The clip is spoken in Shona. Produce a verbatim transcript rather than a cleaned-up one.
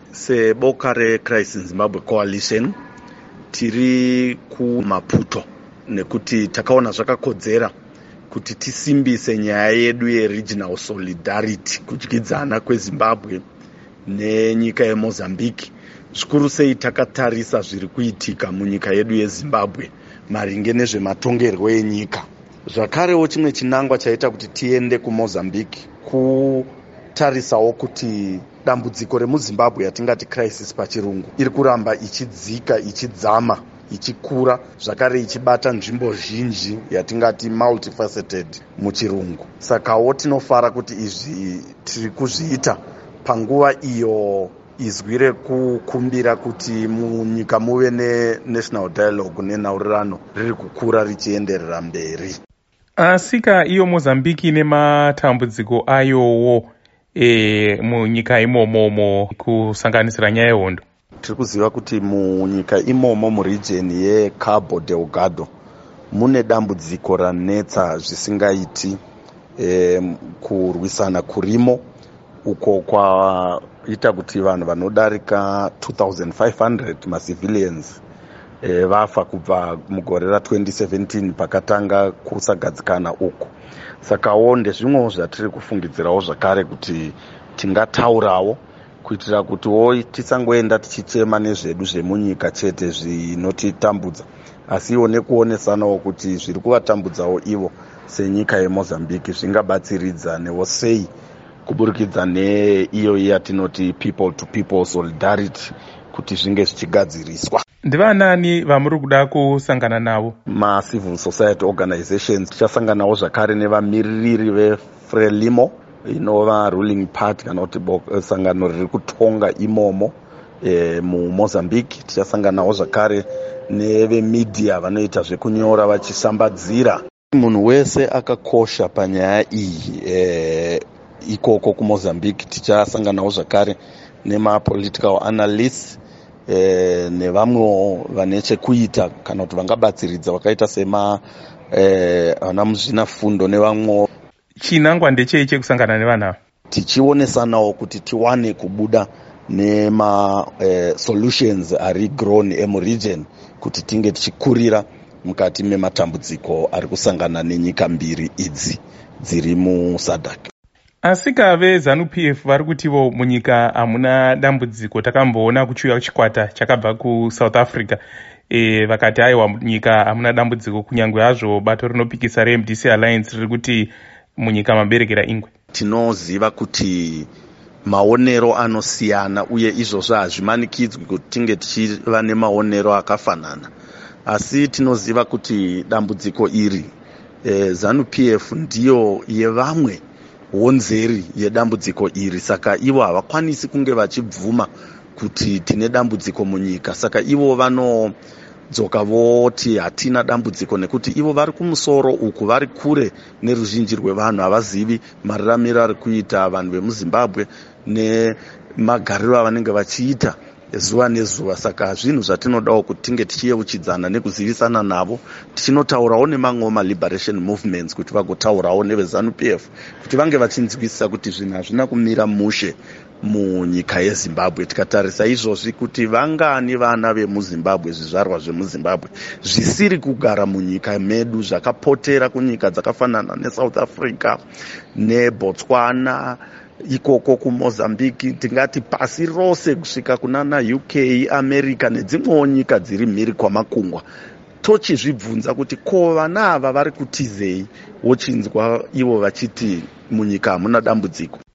Seboka reChrist in Zimbabwe Coalition tiri kuMaputo nekuti takaona zvakakodzera kuti tisimbise nyaya yedu yeregional solidarity, kudyidzana kweZimbabwe nenyika yeMozambique. Zvikuru sei takatarisa zviri kuitika munyika yedu yeZimbabwe maringe nezvematongerwo enyika. Zvakarewo chimwe chinangwa chaita kuti tiende kuMozambique kutarisawo kuti dambudziko remuZimbabwe yatingati crisis pachirungu iri kuramba ichidzika, ichidzama, ichikura, zvakare ichibata nzvimbo zhinji yatingati multifaceted muchirungu. Sakawo tinofara kuti izvi tiri kuzviita panguva iyo izwi rekukumbira kuti munyika muve nenational dialogue nenhaurirano riri kukura richienderera mberi. Asika iyo Mozambique ine matambudziko ayowo e, munyika imomomo kusanganisira nyaya yehondo. Tiri kuziva kuti munyika imomo muregion yeCabo Delgado mune dambudziko ranetsa zvisingaiti e, kurwisana kurimo uko kwaita kuti vanhu vanodarika two thousand five hundred macivilians e, vafa kubva mugore ra twenty seventeen pakatanga kusagadzikana uku. Sakawo ndezvimwewo zvatiri kufungidzirawo zvakare kuti tingataurawo kuitira kuti wo tisangoenda tichichema nezvedu zvemunyika chete zvinotitambudza, asi iwo nekuonesanawo kuti zviri kuvatambudzawo ivo senyika yeMozambique zvingabatsiridza newo sei kuburikidza neiyo yatinoti people to people solidarity kuti zvinge zvichigadziriswa. Ndivanani vamuri kuda kusangana navo? Ma-civil society organizations. Tichasanganawo zvakare nevamiririri veFrelimo inova ruling party kana kuti sangano riri kutonga imomo e, muMozambique. Tichasanganawo zvakare nevemedia vanoita zvekunyora vachishambadzira. Munhu wese akakosha panyaya iyi e, ikoko kuMozambique. Tichasanganawo zvakare nemapolitical analysts e, nevamwewo vane chekuita kana kuti vangabatsiridza vakaita sema e, vana muzvinafundo nevamwewo. Chinangwa ndechei chekusangana nevanhu? Tichionesanawo kuti tiwane kubuda nema eh, solutions ari grown emuregion kuti tinge tichikurira mukati mematambudziko ari kusangana nenyika mbiri idzi dziri muSADC. Asika veZANU-P F vari kutivo munyika hamuna dambudziko. Takamboona kuchiuya chikwata chakabva kuSouth Africa e, vakati aiwa munyika hamuna dambudziko, kunyange hazvo bato rinopikisa reM D C Alliance riri kuti munyika maberekera ingwe. Tinoziva kuti maonero anosiyana uye izvozvo hazvimanikidzwi kuti tinge tichiva nemaonero akafanana, asi tinoziva kuti dambudziko iri e, ZANU-P F ndiyo yevamwe honzeri yedambudziko iri, saka ivo havakwanisi kunge vachibvuma kuti tine dambudziko munyika. Saka ivo vano dzoka voti hatina dambudziko nekuti ivo vari kumusoro uku, vari kure neruzhinji rwevanhu, havazivi mararamiro ari kuita vanhu vemuZimbabwe nemagariro avanenge vachiita zuva nezuva. Saka zvinhu zvatinodawo kuti tinge tichiyeuchidzana nekuzivisana navo, tichinotaurawo nemamwewo maliberation movements kuti vagotaurawo neveZANU-P F kuti vange vachinzwisisa kuti zvinhu hazvina kumira mushe munyika yeZimbabwe. Tikatarisa izvozvi kuti vangani vana vemuZimbabwe, zvizvarwa zvemuZimbabwe zvisiri kugara munyika medu, zvakapotera kunyika dzakafanana neSouth Africa neBotswana, ikoko kuMozambique, tingati pasi rose kusvika kunana U K, America nedzimwewo nyika dziri mhiri kwamakungwa. Tochizvibvunza kuti ko vana ava vari kutizei, wochinzwa ivo vachiti munyika hamuna dambudziko.